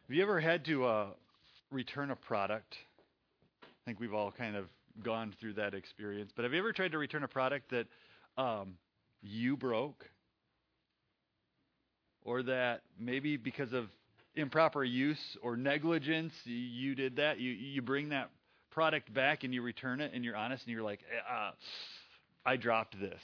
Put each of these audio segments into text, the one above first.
Have you ever had to return a product? I think we've all kind of gone through that experience. But have you ever tried to return a product that you broke, or that maybe because of improper use or negligence you did that? You bring that product back and you return it, and you're honest and you're like, I dropped this,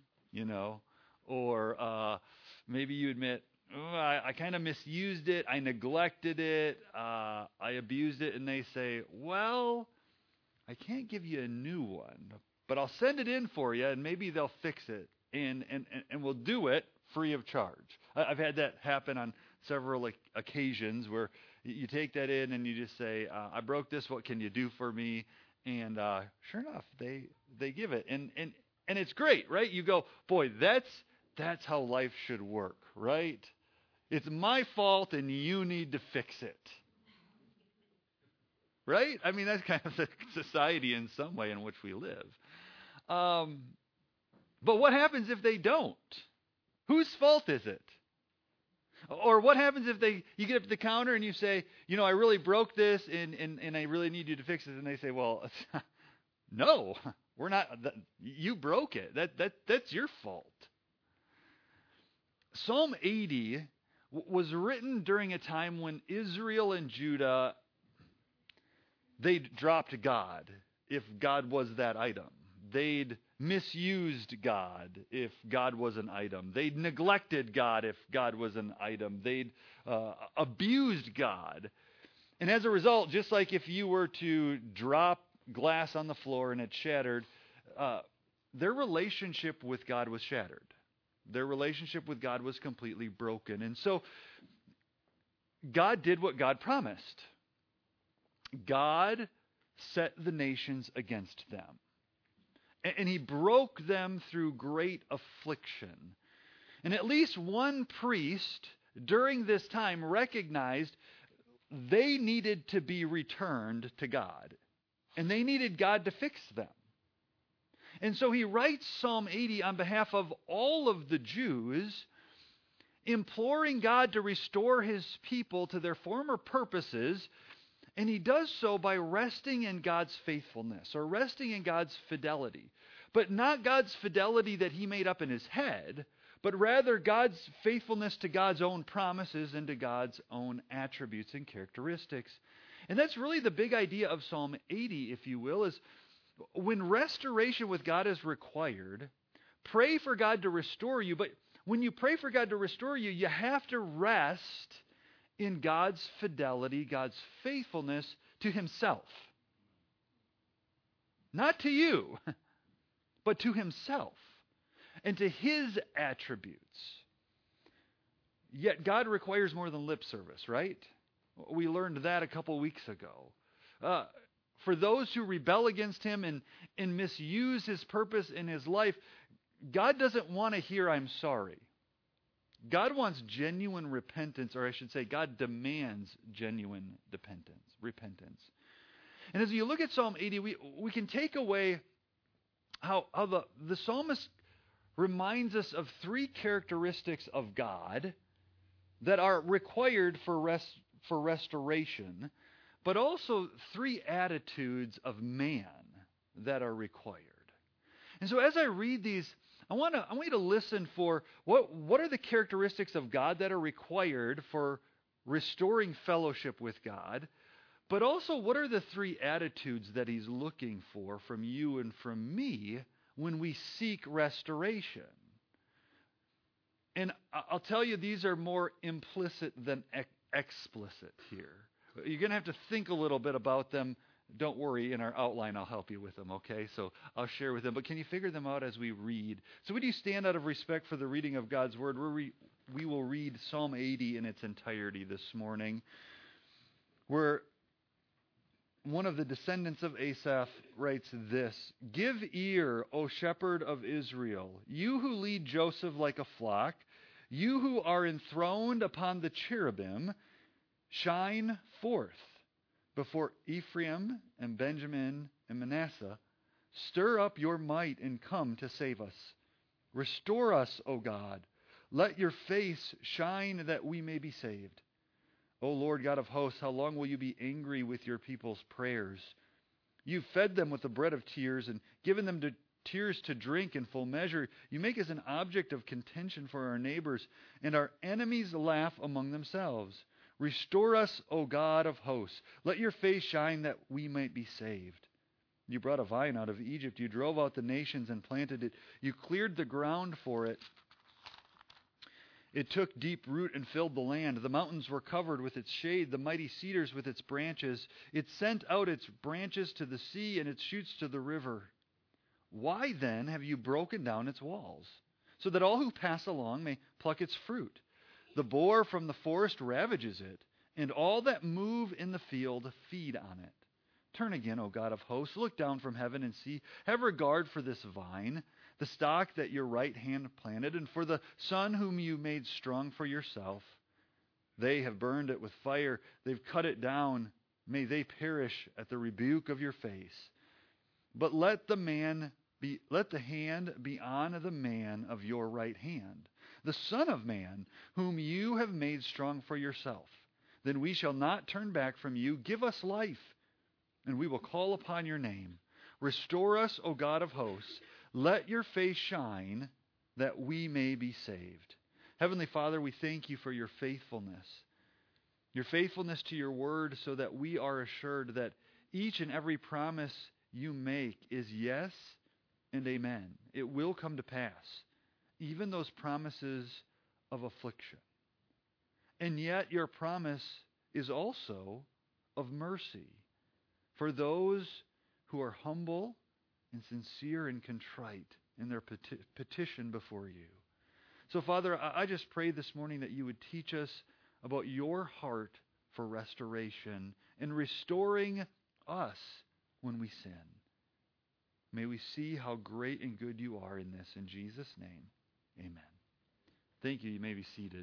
or maybe you admit, I kind of misused it, I neglected it, I abused it, and they say, well, I can't give you a new one, but I'll send it in for you, and maybe they'll fix it, and we'll do it free of charge. I've had that happen on several occasions where you take that in and you just say, I broke this, what can you do for me? And sure enough, they give it, and it's great, right? You go, boy, that's how life should work, right? It's my fault and you need to fix it. Right? I mean, that's kind of the society in some way in which we live. But what happens if they don't? Whose fault is it? Or what happens if you get up to the counter and you say, I really broke this and I really need you to fix it. And they say, well, no, we're not. You broke it. That's your fault. Psalm 80 was written during a time when Israel and Judah, they'd dropped God if God was that item. They'd misused God if God was an item. They'd neglected God if God was an item. They'd abused God. And as a result, just like if you were to drop glass on the floor and it shattered, their relationship with God was shattered. Their relationship with God was completely broken. And so God did what God promised. God set the nations against them. And he broke them through great affliction. And at least one priest during this time recognized they needed to be returned to God. And they needed God to fix them. And so he writes Psalm 80 on behalf of all of the Jews, imploring God to restore his people to their former purposes. And he does so by resting in God's faithfulness, or resting in God's fidelity. But not God's fidelity that he made up in his head, but rather God's faithfulness to God's own promises and to God's own attributes and characteristics. And that's really the big idea of Psalm 80, if you will, is when restoration with God is required, pray for God to restore you. But when you pray for God to restore you, you have to rest in God's fidelity, God's faithfulness to himself. Not to you, but to himself and to his attributes. Yet God requires more than lip service, right? We learned that a couple weeks ago. For those who rebel against him and misuse his purpose in his life, God doesn't want to hear, I'm sorry. God wants genuine repentance, or I should say, God demands genuine repentance. And as you look at Psalm 80, we can take away how the psalmist reminds us of three characteristics of God that are required for restoration, but also three attitudes of man that are required. And so as I read these, I want you to listen for what are the characteristics of God that are required for restoring fellowship with God, but also what are the three attitudes that he's looking for from you and from me when we seek restoration. And I'll tell you, these are more implicit than explicit here. You're going to have to think a little bit about them. Don't worry, in our outline I'll help you with them, okay? So I'll share with them. But can you figure them out as we read? So would you stand out of respect for the reading of God's Word? We will read Psalm 80 in its entirety this morning, where one of the descendants of Asaph writes this: "Give ear, O shepherd of Israel, you who lead Joseph like a flock, you who are enthroned upon the cherubim, shine forth before Ephraim and Benjamin and Manasseh. Stir up your might and come to save us. Restore us, O God. Let your face shine that we may be saved. O Lord God of hosts, how long will you be angry with your people's prayers? You fed them with the bread of tears and given them tears to drink in full measure. You make us an object of contention for our neighbors, and our enemies laugh among themselves. Restore us, O God of hosts. Let your face shine that we might be saved. You brought a vine out of Egypt. You drove out the nations and planted it. You cleared the ground for it. It took deep root and filled the land. The mountains were covered with its shade, the mighty cedars with its branches. It sent out its branches to the sea and its shoots to the river. Why then have you broken down its walls, so that all who pass along may pluck its fruit? The boar from the forest ravages it, and all that move in the field feed on it. Turn again, O God of hosts, look down from heaven and see. Have regard for this vine, the stock that your right hand planted, and for the son whom you made strong for yourself. They have burned it with fire. They've cut it down. May they perish at the rebuke of your face. But let the hand be on the man of your right hand, the Son of Man, whom you have made strong for yourself. Then we shall not turn back from you. Give us life, and we will call upon your name. Restore us, O God of hosts. Let your face shine, that we may be saved. Heavenly Father, we thank you for your faithfulness to your word, so that we are assured that each and every promise you make is yes and amen. It will come to pass, even those promises of affliction. And yet your promise is also of mercy for those who are humble and sincere and contrite in their petition before you. So, Father, I just pray this morning that you would teach us about your heart for restoration and restoring us when we sin. May we see how great and good you are in this. In Jesus' name, amen. Thank you. You may be seated.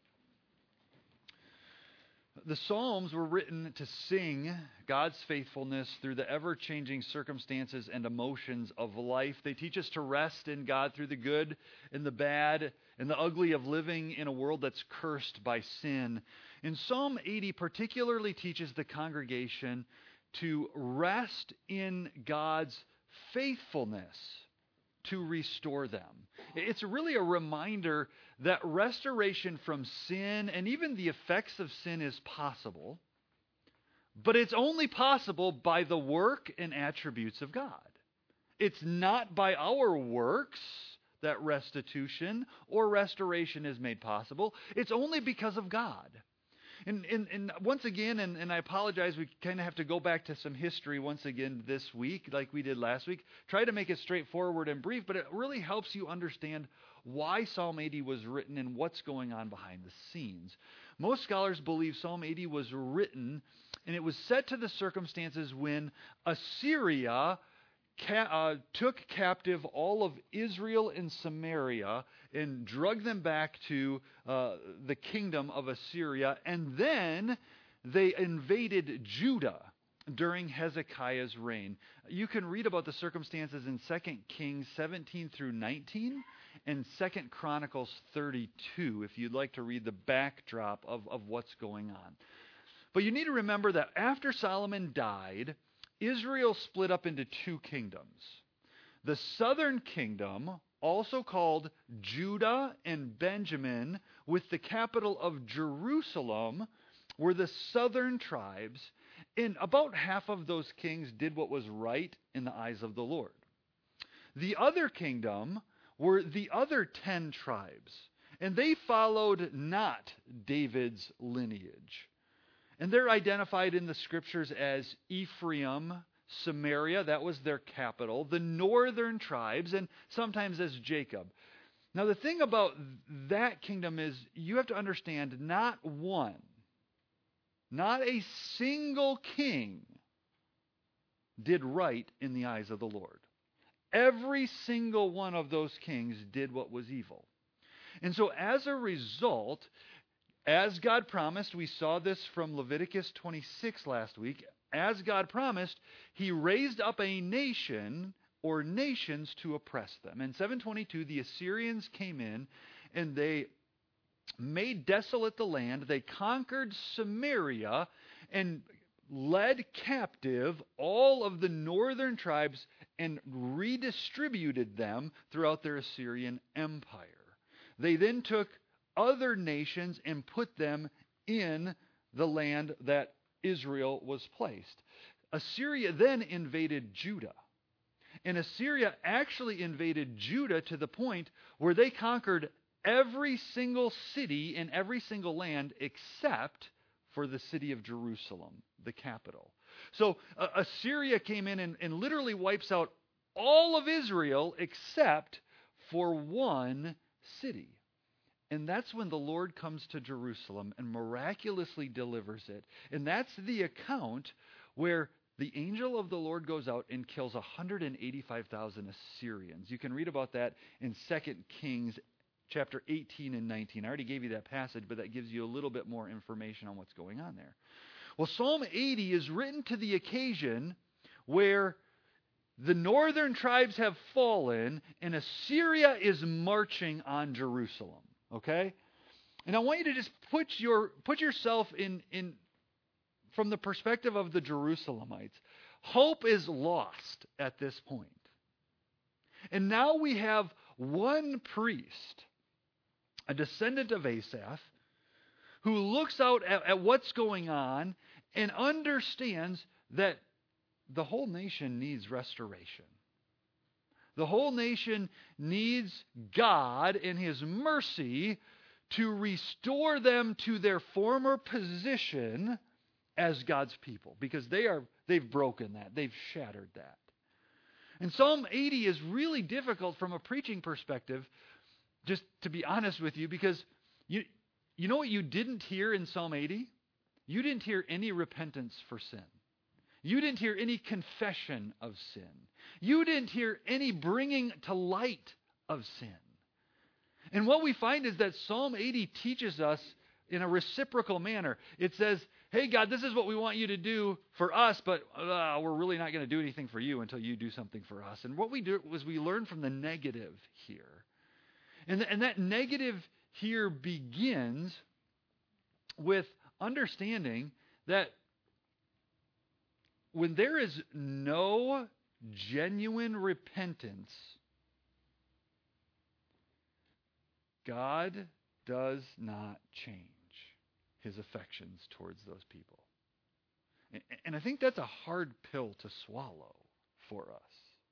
The Psalms were written to sing God's faithfulness through the ever-changing circumstances and emotions of life. They teach us to rest in God through the good and the bad and the ugly of living in a world that's cursed by sin. And Psalm 80 particularly teaches the congregation to rest in God's faithfulness to restore them. It's really a reminder that restoration from sin and even the effects of sin is possible, but it's only possible by the work and attributes of God. It's not by our works that restitution or restoration is made possible. It's only because of God. And once again, and I apologize, we kind of have to go back to some history once again this week, like we did last week. Try to make it straightforward and brief, but it really helps you understand why Psalm 80 was written and what's going on behind the scenes. Most scholars believe Psalm 80 was written, and it was set to the circumstances when Assyria took captive all of Israel and Samaria and drug them back to the kingdom of Assyria. And then they invaded Judah during Hezekiah's reign. You can read about the circumstances in 2 Kings 17 through 19 and 2 Chronicles 32 if you'd like to read the backdrop of what's going on. But you need to remember that after Solomon died, Israel split up into two kingdoms. The southern kingdom, also called Judah and Benjamin, with the capital of Jerusalem, were the southern tribes, and about half of those kings did what was right in the eyes of the Lord. The other kingdom were the other 10 tribes, and they followed not David's lineage. And they're identified in the scriptures as Ephraim, Samaria, that was their capital, the northern tribes, and sometimes as Jacob. Now the thing about that kingdom is you have to understand not a single king did right in the eyes of the Lord. Every single one of those kings did what was evil. And so as a result, as God promised, we saw this from Leviticus 26 last week, as God promised, he raised up a nation or nations to oppress them. In 722, the Assyrians came in and they made desolate the land. They conquered Samaria and led captive all of the northern tribes and redistributed them throughout their Assyrian empire. They then took other nations and put them in the land that Israel was placed. Assyria then invaded Judah. And Assyria actually invaded Judah to the point where they conquered every single city in every single land except for the city of Jerusalem, the capital. So Assyria came in and literally wipes out all of Israel except for one city. And that's when the Lord comes to Jerusalem and miraculously delivers it. And that's the account where the angel of the Lord goes out and kills 185,000 Assyrians. You can read about that in 2 Kings chapter 18 and 19. I already gave you that passage, but that gives you a little bit more information on what's going on there. Well, Psalm 80 is written to the occasion where the northern tribes have fallen and Assyria is marching on Jerusalem. Okay? And I want you to just put yourself in from the perspective of the Jerusalemites. Hope is lost at this point. And now we have one priest, a descendant of Asaph, who looks out at what's going on and understands that the whole nation needs restoration. The whole nation needs God in His mercy to restore them to their former position as God's people, because they've broken that. They've shattered that. And Psalm 80 is really difficult from a preaching perspective, just to be honest with you, because you know what you didn't hear in Psalm 80? You didn't hear any repentance for sin. You didn't hear any confession of sin. You didn't hear any bringing to light of sin. And what we find is that Psalm 80 teaches us in a reciprocal manner. It says, hey, God, this is what we want you to do for us, but we're really not going to do anything for you until you do something for us. And what we do is we learn from the negative here. And that negative here begins with understanding that when there is no genuine repentance, God does not change His affections towards those people. And I think that's a hard pill to swallow for us.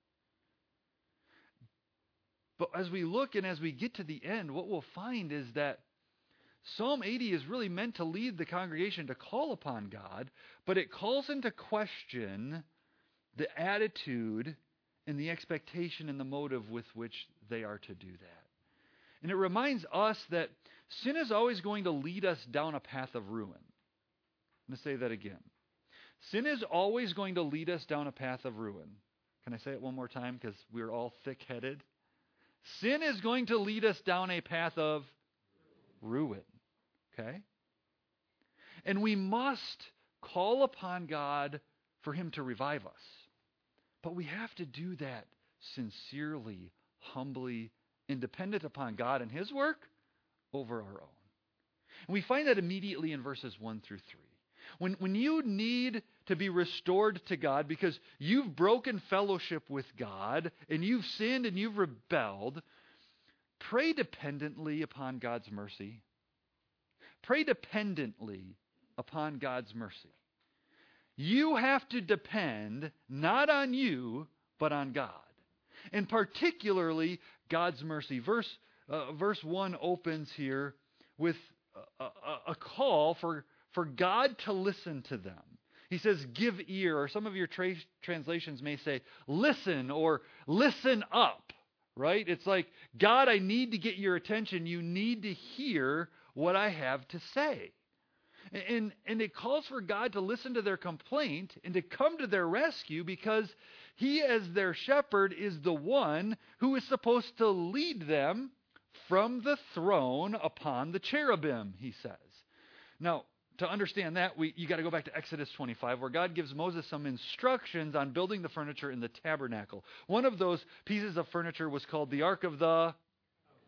But as we look and as we get to the end, what we'll find is that Psalm 80 is really meant to lead the congregation to call upon God, but it calls into question the attitude and the expectation and the motive with which they are to do that. And it reminds us that sin is always going to lead us down a path of ruin. I'm going to say that again. Sin is always going to lead us down a path of ruin. Can I say it one more time? Because we're all thick-headed. Sin is going to lead us down a path of ruin. Okay? And we must call upon God for Him to revive us. But we have to do that sincerely, humbly, and dependent upon God and His work over our own. And we find that immediately in verses 1 through 3. When you need to be restored to God because you've broken fellowship with God and you've sinned and you've rebelled, pray dependently upon God's mercy. Pray dependently upon God's mercy. You have to depend not on you, but on God. And particularly God's mercy. Verse 1 opens here with a call for God to listen to them. He says, give ear, or some of your translations may say, listen, or listen up, right? It's like, God, I need to get your attention. You need to hear what I have to say. And it calls for God to listen to their complaint and to come to their rescue because He, as their shepherd, is the one who is supposed to lead them from the throne upon the cherubim, he says. Now, to understand that, you got to go back to Exodus 25, where God gives Moses some instructions on building the furniture in the tabernacle. One of those pieces of furniture was called the Ark of the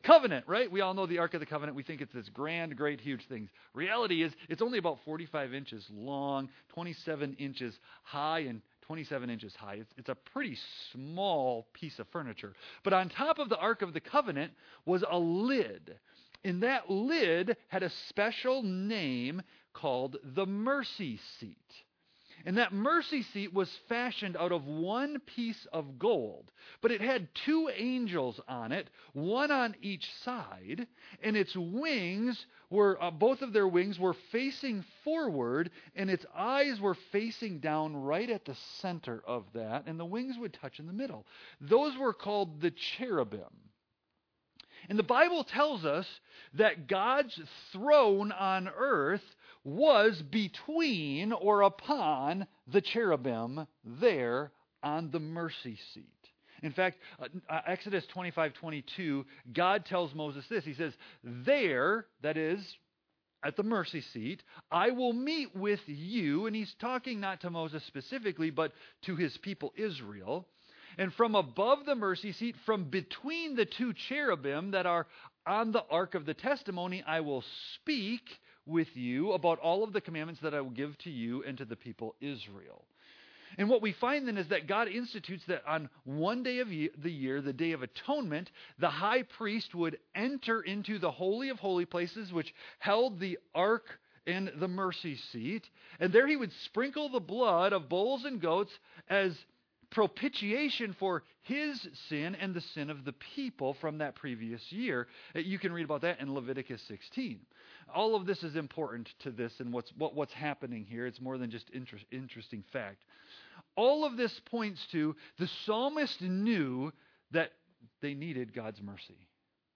Covenant, right? We all know the Ark of the Covenant. We think it's this grand, great, huge thing. Reality is it's only about 45 inches long, 27 inches high, and 27 inches high. It's a pretty small piece of furniture. But on top of the Ark of the Covenant was a lid. And that lid had a special name called the mercy seat. And that mercy seat was fashioned out of one piece of gold. But it had two angels on it, one on each side. And its wings were, both of their wings were facing forward. And its eyes were facing down right at the center of that. And the wings would touch in the middle. Those were called the cherubim. And the Bible tells us that God's throne on earth was between or upon the cherubim there on the mercy seat. In fact, Exodus 25:22, God tells Moses this. He says, there, that is, at the mercy seat, I will meet with you. And he's talking not to Moses specifically, but to his people Israel. And from above the mercy seat, from between the two cherubim that are on the ark of the testimony, I will speak with you about all of the commandments that I will give to you and to the people Israel. And what we find then is that God institutes that on one day of the year, the Day of Atonement, the high priest would enter into the Holy of Holy Places, which held the ark and the mercy seat. And there he would sprinkle the blood of bulls and goats as propitiation for his sin and the sin of the people from that previous year. You can read about that in Leviticus 16. All of this is important to this and what's happening here. It's more than just interesting fact. All of this points to the psalmist knew that they needed God's mercy.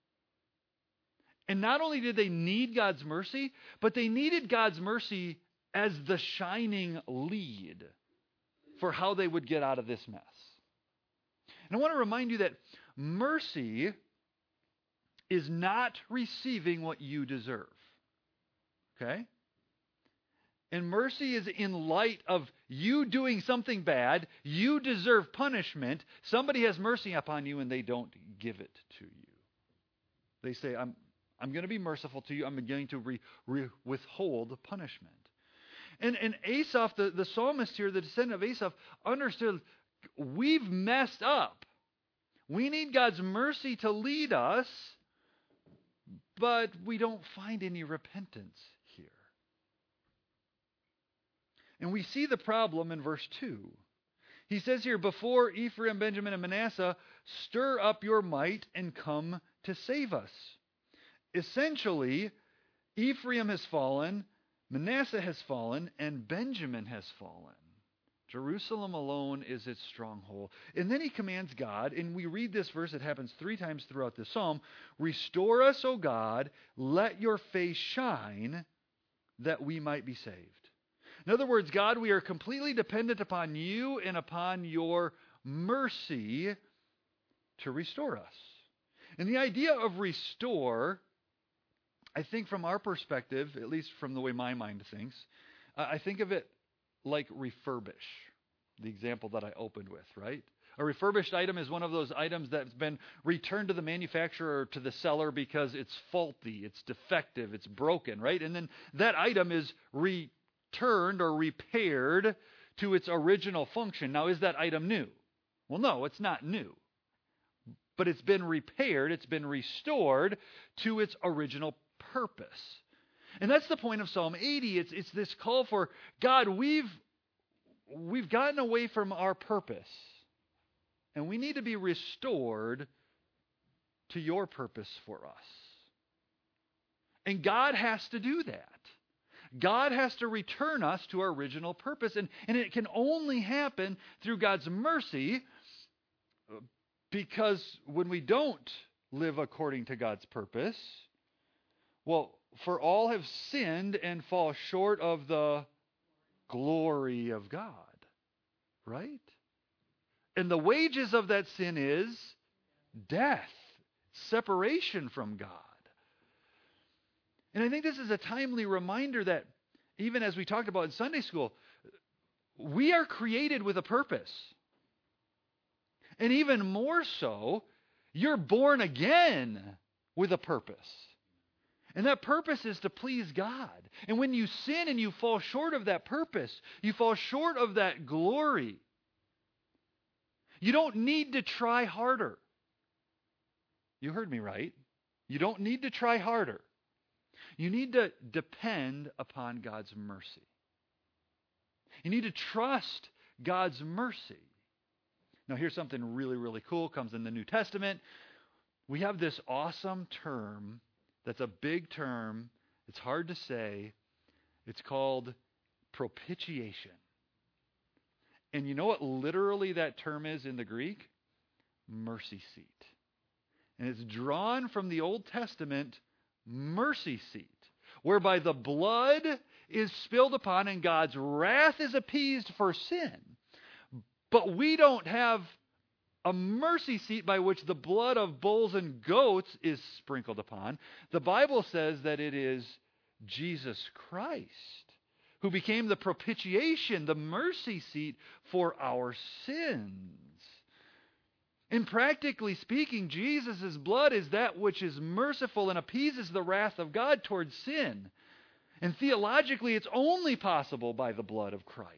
And not only did they need God's mercy, but they needed God's mercy as the shining lead for how they would get out of this mess. And I want to remind you that mercy is not receiving what you deserve. Okay? And mercy is in light of you doing something bad. You deserve punishment. Somebody has mercy upon you and they don't give it to you. They say, I'm going to be merciful to you. I'm going to withhold punishment. And Asaph, the psalmist here, the descendant of Asaph, understood we've messed up. We need God's mercy to lead us, but we don't find any repentance here. And we see the problem in verse 2. He says here, before Ephraim, Benjamin, and Manasseh, stir up your might and come to save us. Essentially, Ephraim has fallen, Manasseh has fallen, and Benjamin has fallen. Jerusalem alone is its stronghold. And then he commands God, and we read this verse, it happens 3 times throughout the psalm, restore us, O God, let your face shine, that we might be saved. In other words, God, we are completely dependent upon you and upon your mercy to restore us. And the idea of restore, I think from our perspective, at least from the way my mind thinks, I think of it like refurbish, the example that I opened with, right? A refurbished item is one of those items that's been returned to the manufacturer or to the seller because it's faulty, it's defective, it's broken, right? And then that item is returned or repaired to its original function. Now, is that item new? Well, no, it's not new. But it's been repaired, it's been restored to its original purpose. And that's the point of Psalm 80. It's this call for, God, we've gotten away from our purpose. And we need to be restored to your purpose for us. And God has to do that. God has to return us to our original purpose. And it can only happen through God's mercy, because when we don't live according to God's purpose, well, for all have sinned and fall short of the glory of God, right? And the wages of that sin is death, separation from God. And I think this is a timely reminder that, even as we talked about in Sunday school, we are created with a purpose. And even more so, you're born again with a purpose. And that purpose is to please God. And when you sin and you fall short of that purpose, you fall short of that glory, you don't need to try harder. You heard me right. You don't need to try harder. You need to depend upon God's mercy. You need to trust God's mercy. Now, here's something really, really cool. Comes in the New Testament. We have this awesome term that's a big term. It's hard to say. It's called propitiation. And you know what literally that term is in the Greek? Mercy seat. And it's drawn from the Old Testament mercy seat, whereby the blood is spilled upon and God's wrath is appeased for sin. But we don't have a mercy seat by which the blood of bulls and goats is sprinkled upon. The Bible says that it is Jesus Christ who became the propitiation, the mercy seat for our sins. And practically speaking, Jesus' blood is that which is merciful and appeases the wrath of God towards sin. And theologically, it's only possible by the blood of Christ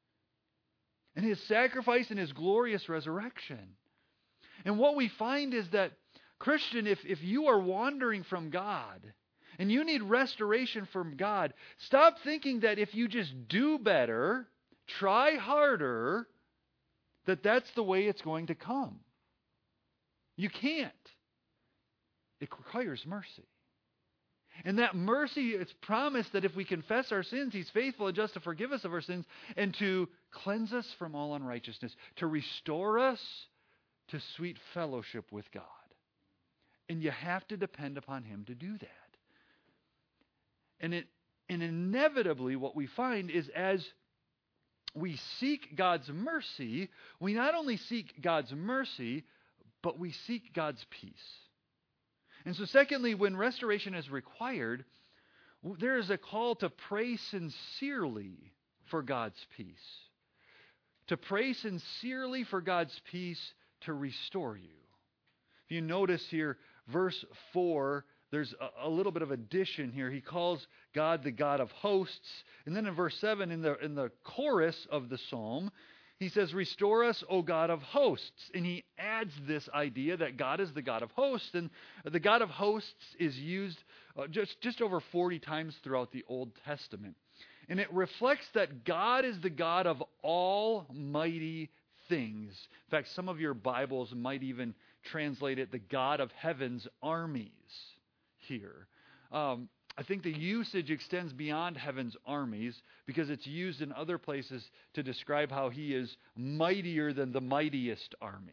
and His sacrifice and His glorious resurrection. And what we find is that, Christian, if you are wandering from God and you need restoration from God, stop thinking that if you just do better, try harder, that's the way it's going to come. You can't. It requires mercy. And that mercy is promised that if we confess our sins, He's faithful and just to forgive us of our sins and to cleanse us from all unrighteousness, to restore us to sweet fellowship with God. And you have to depend upon Him to do that. And inevitably what we find is as we seek God's mercy, we not only seek God's mercy, but we seek God's peace. And so secondly, when restoration is required, there is a call to pray sincerely for God's peace. To pray sincerely for God's peace to restore you. If you notice here, verse 4, there's a little bit of addition here. He calls God the God of hosts. And then in verse 7, in the chorus of the psalm, he says, "Restore us, O God of hosts." And he adds this idea that God is the God of hosts. And the God of hosts is used just over 40 times throughout the Old Testament. And it reflects that God is the God of almighty things. In fact, some of your Bibles might even translate it, the God of heaven's armies here. I think the usage extends beyond heaven's armies because it's used in other places to describe how He is mightier than the mightiest armies.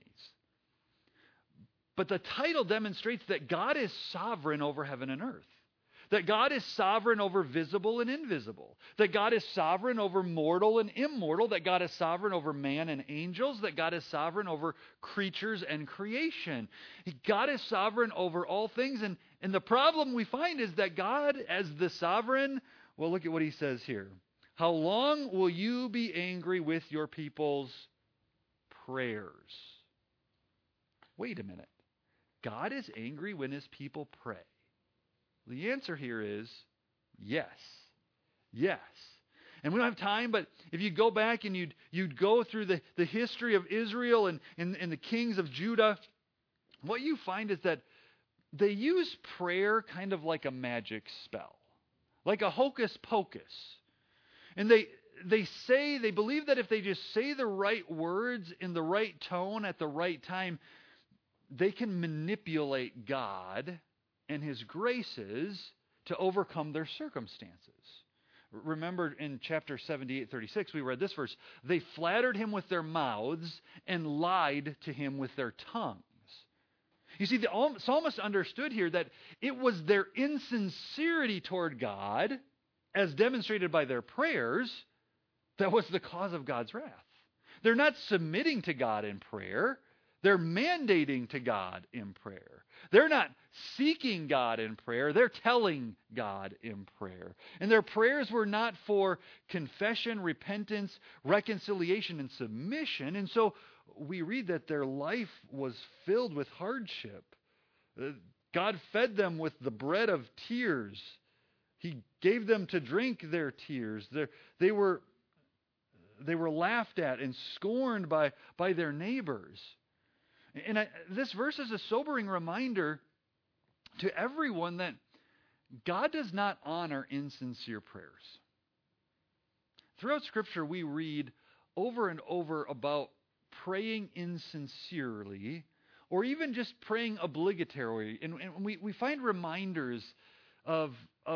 But the title demonstrates that God is sovereign over heaven and earth. That God is sovereign over visible and invisible. That God is sovereign over mortal and immortal. That God is sovereign over man and angels. That God is sovereign over creatures and creation. God is sovereign over all things. And the problem we find is that God, as the sovereign, well, look at what He says here. How long will you be angry with your people's prayers? Wait a minute. God is angry when His people pray. The answer here is yes. Yes. And we don't have time, but if you go back and you'd go through the history of Israel and the kings of Judah, what you find is that they use prayer kind of like a magic spell, like a hocus pocus. And they believe that if they just say the right words in the right tone at the right time, they can manipulate God and His graces to overcome their circumstances. Remember in chapter 78:36, we read this verse, "They flattered Him with their mouths and lied to Him with their tongues." You see, the psalmist understood here that it was their insincerity toward God, as demonstrated by their prayers, that was the cause of God's wrath. They're not submitting to God in prayer. They're mandating to God in prayer. They're not seeking God in prayer. They're telling God in prayer. And their prayers were not for confession, repentance, reconciliation, and submission. And so we read that their life was filled with hardship. God fed them with the bread of tears. He gave them to drink their tears. They were laughed at and scorned by their neighbors. And this verse is a sobering reminder to everyone that God does not honor insincere prayers. Throughout Scripture, we read over and over about praying insincerely, or even just praying obligatory. And we find reminders of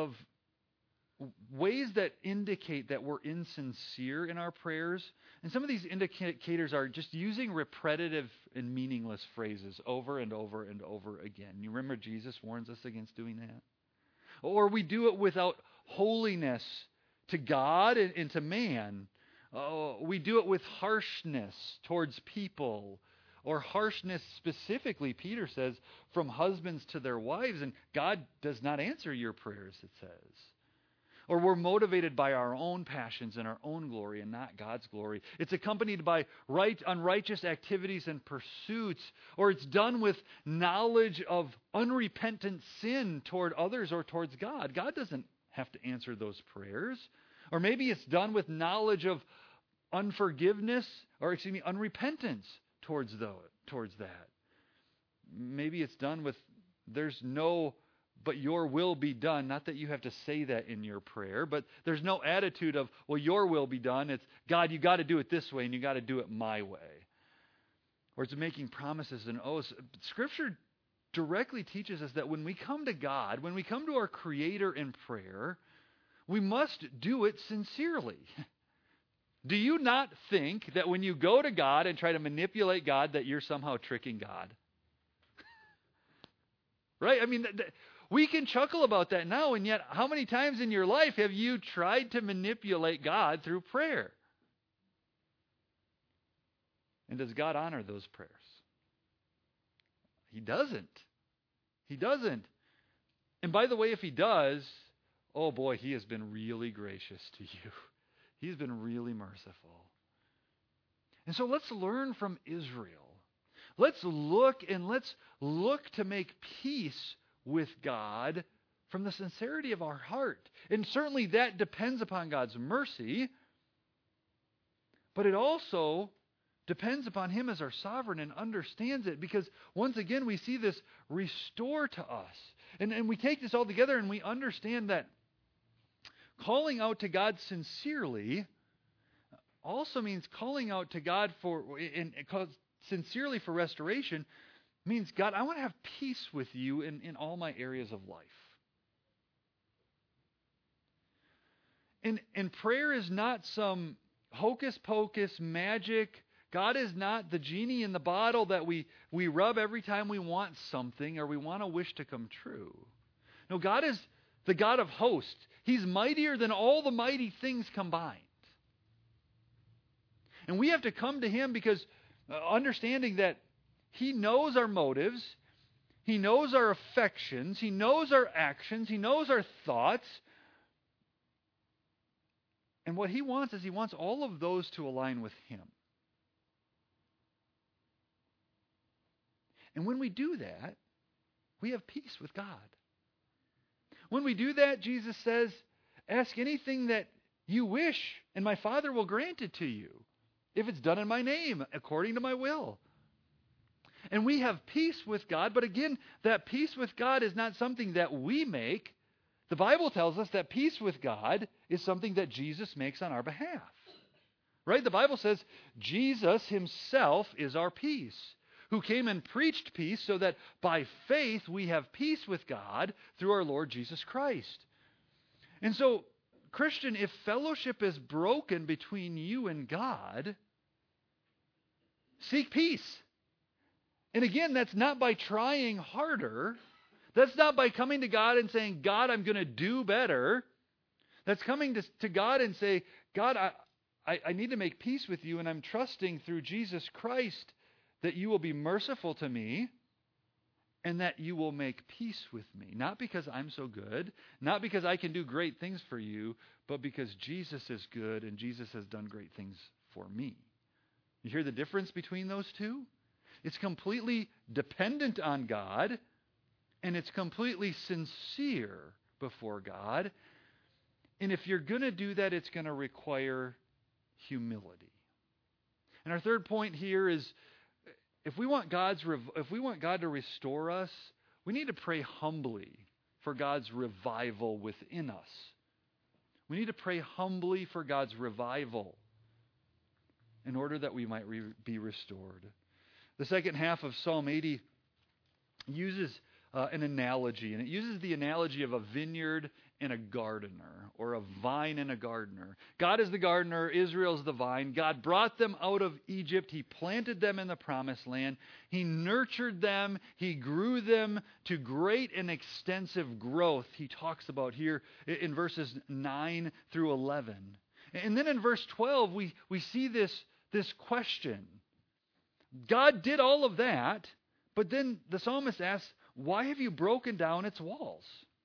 ways that indicate that we're insincere in our prayers. And some of these indicators are just using repetitive and meaningless phrases over and over and over again. You remember Jesus warns us against doing that? Or we do it without holiness to God and to man. We do it with harshness towards people, or harshness specifically, Peter says, from husbands to their wives, and God does not answer your prayers, it says. Or we're motivated by our own passions and our own glory and not God's glory. It's accompanied by unrighteous activities and pursuits, or it's done with knowledge of unrepentant sin toward others or towards God. God doesn't have to answer those prayers. Or maybe it's done with knowledge of unforgiveness, or unrepentance towards that. Maybe it's done with there's no but your will be done. Not that you have to say that in your prayer, but there's no attitude of, well, your will be done. It's, God, you got to do it this way and you got to do it my way. Or it's making promises and oaths. Scripture directly teaches us that when we come to God, when we come to our Creator in prayer, we must do it sincerely. Do you not think that when you go to God and try to manipulate God that you're somehow tricking God? Right? I mean, we can chuckle about that now, and yet how many times in your life have you tried to manipulate God through prayer? And does God honor those prayers? He doesn't. He doesn't. And by the way, if He does, oh boy, He has been really gracious to you. He's been really merciful. And so let's learn from Israel. Let's look to make peace with God from the sincerity of our heart. And certainly that depends upon God's mercy, but it also depends upon Him as our sovereign and understands it, because once again we see this restore to us. And we take this all together and we understand that calling out to God sincerely also means calling out to God sincerely for restoration means, God, I want to have peace with you in all my areas of life. And prayer is not some hocus pocus magic. God is not the genie in the bottle that we rub every time we want something or we want a wish to come true. No, God is the God of hosts. He's mightier than all the mighty things combined. And we have to come to Him because understanding that He knows our motives, He knows our affections, He knows our actions, He knows our thoughts. And what He wants is He wants all of those to align with Him. And when we do that, we have peace with God. When we do that, Jesus says, ask anything that you wish, and my Father will grant it to you, if it's done in my name, according to my will. And we have peace with God, but again, that peace with God is not something that we make. The Bible tells us that peace with God is something that Jesus makes on our behalf. Right? The Bible says Jesus Himself is our peace, who came and preached peace so that by faith we have peace with God through our Lord Jesus Christ. And so, Christian, if fellowship is broken between you and God, seek peace. And again, that's not by trying harder. That's not by coming to God and saying, God, I'm going to do better. That's coming to God and say, God, I need to make peace with you, and I'm trusting through Jesus Christ that you will be merciful to me and that you will make peace with me. Not because I'm so good, not because I can do great things for you, but because Jesus is good and Jesus has done great things for me. You hear the difference between those two? It's completely dependent on God, and it's completely sincere before God. And if you're going to do that, it's going to require humility. And our third point here is, if we want God to restore us, we need to pray humbly for God's revival within us. We need to pray humbly for God's revival in order that we might be restored. The second half of Psalm 80 uses an analogy, and it uses the analogy of a vineyard and a gardener, or a vine and a gardener. God is the gardener, Israel is the vine. God brought them out of Egypt. He planted them in the promised land. He nurtured them. He grew them to great and extensive growth. He talks about here in verses 9 through 11. And then in verse 12, we see this question. God did all of that, but then the psalmist asks, why have you broken down its walls?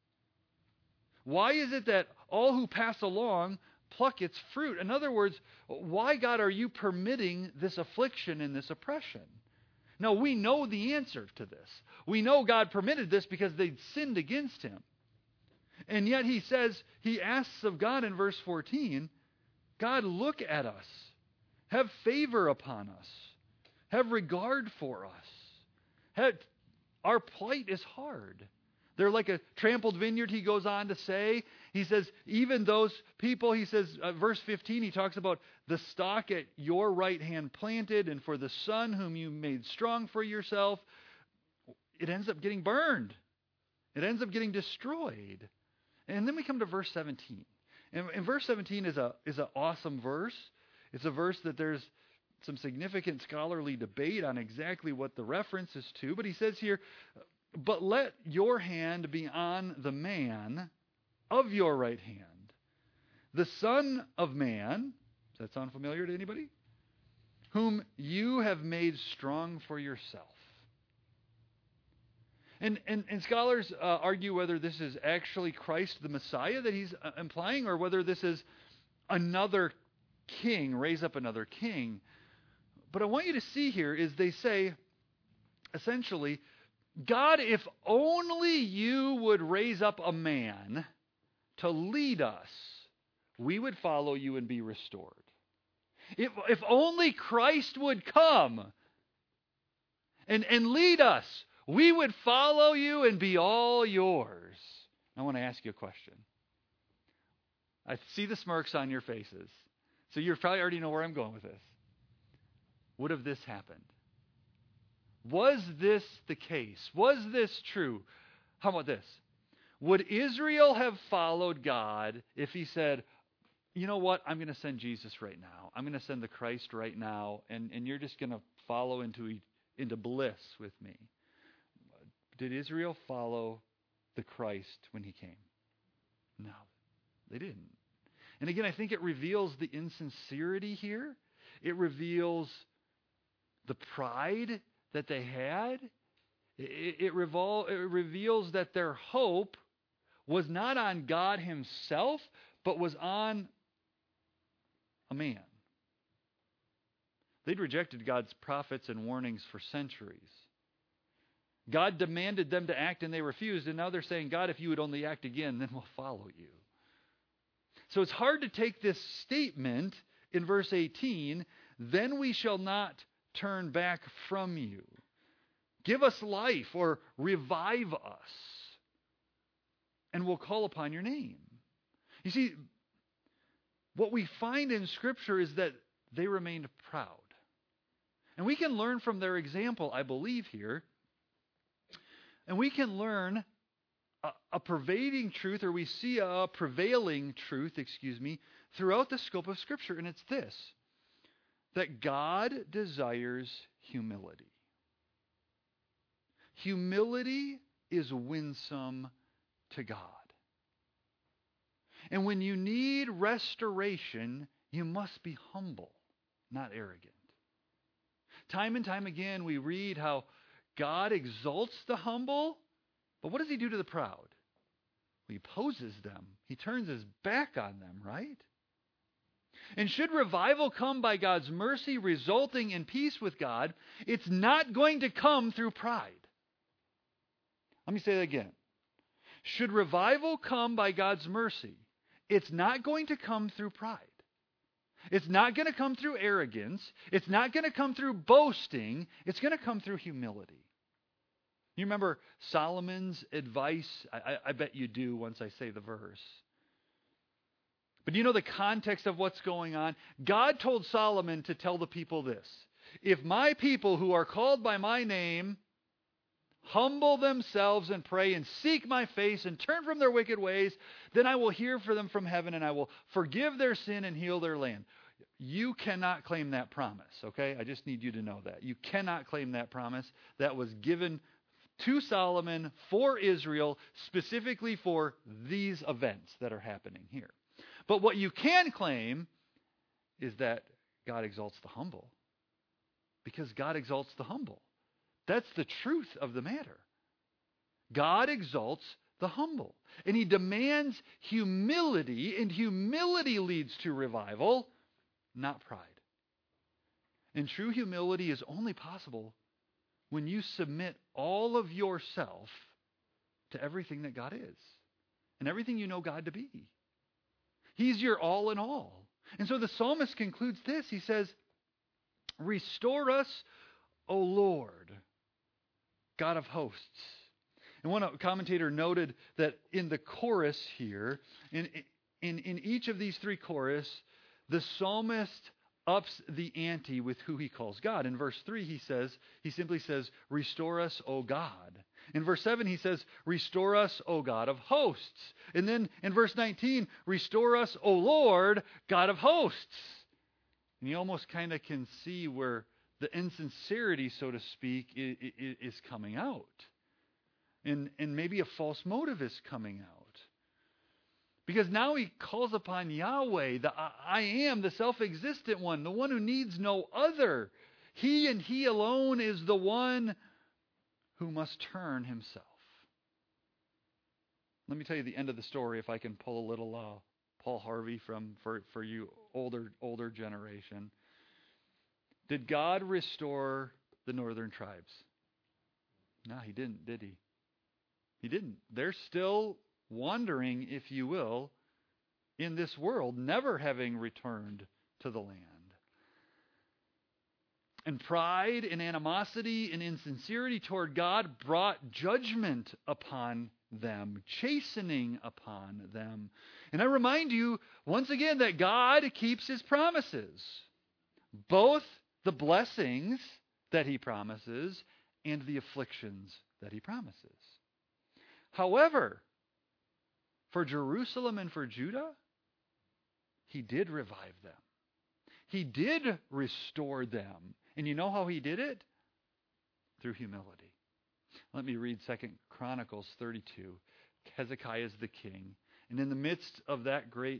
Why is it that all who pass along pluck its fruit? In other words, why, God, are you permitting this affliction and this oppression? Now, we know the answer to this. We know God permitted this because they'd sinned against him. And yet he asks of God in verse 14, God, look at us. Have favor upon us. Have regard for us. Our plight is hard. They're like a trampled vineyard, he goes on to say. He says, even those people, he says, verse 15, he talks about the stock at your right hand planted, and for the son whom you made strong for yourself. It ends up getting burned. It ends up getting destroyed. And then we come to verse 17. And verse 17 is an awesome verse. It's a verse that there's some significant scholarly debate on exactly what the reference is to. But he says here, but let your hand be on the man of your right hand, the Son of Man. Does that sound familiar to anybody? Whom you have made strong for yourself. And scholars argue whether this is actually Christ the Messiah that he's implying, or whether this is another king, raise up another king. But I want you to see here is they say, essentially, God, if only you would raise up a man to lead us, we would follow you and be restored. If only Christ would come and lead us, we would follow you and be all yours. I want to ask you a question. I see the smirks on your faces, so you probably already know where I'm going with this. What if this happened? Was this the case? Was this true? How about this? Would Israel have followed God if he said, you know what, I'm going to send Jesus right now. I'm going to send the Christ right now, and you're just going to follow into bliss with me? Did Israel follow the Christ when he came? No, they didn't. And again, I think it reveals the insincerity here. It reveals the pride that they had. It reveals that their hope was not on God himself, but was on a man. They'd rejected God's prophets and warnings for centuries. God demanded them to act and they refused, and now they're saying, God, if you would only act again, then we'll follow you. So it's hard to take this statement in verse 18, then we shall not turn back from you. Give us life or revive us, and we'll call upon your name. You see, what we find in Scripture is that they remained proud. And we can learn from their example, I believe, here. And we can learn a pervading truth, or we see a prevailing truth, throughout the scope of Scripture. And it's this, that God desires humility. Humility is winsome to God. And when you need restoration, you must be humble, not arrogant. Time and time again, we read how God exalts the humble, but what does he do to the proud? Well, he opposes them. He turns his back on them, right? And should revival come by God's mercy, resulting in peace with God, it's not going to come through pride. Let me say that again. Should revival come by God's mercy, it's not going to come through pride. It's not going to come through arrogance. It's not going to come through boasting. It's going to come through humility. You remember Solomon's advice? I bet you do once I say the verse. But you know the context of what's going on? God told Solomon to tell the people this. If my people who are called by my name humble themselves and pray and seek my face and turn from their wicked ways, then I will hear for them from heaven and I will forgive their sin and heal their land. You cannot claim that promise, okay? I just need you to know that. You cannot claim that promise. That was given to Solomon for Israel, specifically for these events that are happening here. But what you can claim is that God exalts the humble. Because God exalts the humble. That's the truth of the matter. God exalts the humble. And He demands humility, and humility leads to revival, not pride. And true humility is only possible when you submit all of yourself to everything that God is and everything you know God to be. He's your all in all. And so the psalmist concludes this. He says, "Restore us, O Lord, God of hosts." And one commentator noted that in the chorus here, in each of these three choruses, the psalmist ups the ante with who he calls God. In verse 3, he simply says, "Restore us, O God." In verse 7, he says, "Restore us, O God of hosts." And then in verse 19, "Restore us, O Lord, God of hosts." And you almost kind of can see where the insincerity, so to speak, is coming out. And maybe a false motive is coming out. Because now he calls upon Yahweh, the I am, the self-existent one, the one who needs no other. He and He alone is the one who must turn himself. Let me tell you the end of the story, if I can pull a little Paul Harvey for you older generation. Did God restore the northern tribes? No, He didn't, did He? He didn't. They're still wandering, if you will, in this world, never having returned to the land. And pride and animosity and insincerity toward God brought judgment upon them, chastening upon them. And I remind you once again that God keeps His promises, both the blessings that He promises and the afflictions that He promises. However, for Jerusalem and for Judah, He did revive them. He did restore them. And you know how He did it? Through humility. Let me read 2 Chronicles 32. Hezekiah is the king. And in the midst of the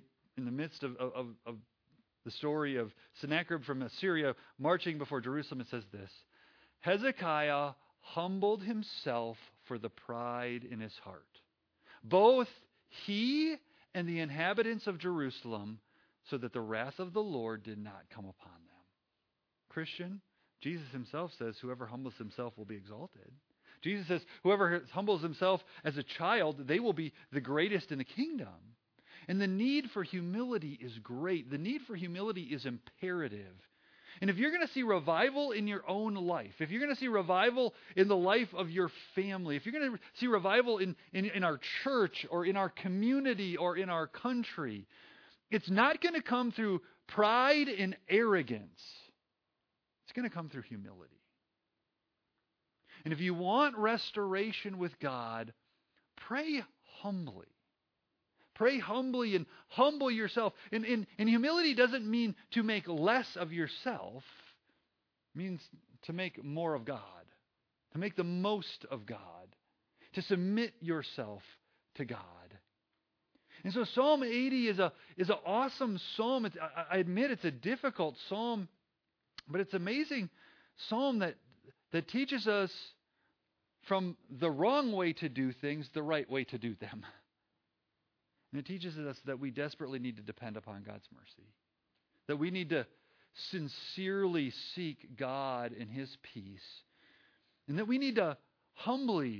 story of Sennacherib from Assyria marching before Jerusalem, it says this: Hezekiah humbled himself for the pride in his heart. Both he and the inhabitants of Jerusalem, so that the wrath of the Lord did not come upon them. Christian, Jesus Himself says, whoever humbles himself will be exalted. Jesus says, whoever humbles himself as a child, they will be the greatest in the kingdom. And the need for humility is great. The need for humility is imperative. And if you're going to see revival in your own life, if you're going to see revival in the life of your family, if you're going to see revival in our church or in our community or in our country, it's not going to come through pride and arrogance. It's going to come through humility. And if you want restoration with God, pray humbly. Pray humbly and humble yourself. And humility doesn't mean to make less of yourself. It means to make more of God. To make the most of God. To submit yourself to God. And so Psalm 80 is an awesome psalm. I admit it's a difficult psalm. But it's an amazing psalm that teaches us from the wrong way to do things, the right way to do them. And it teaches us that we desperately need to depend upon God's mercy. That we need to sincerely seek God and His peace. And that we need to humbly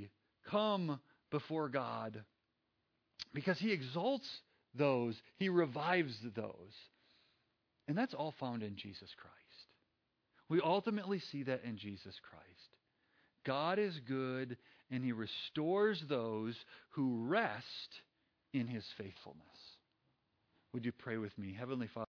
come before God because he exalts those, he revives those. And that's all found in Jesus Christ. We ultimately see that in Jesus Christ. God is good, and he restores those who rest in his faithfulness. Would you pray with me? Heavenly Father,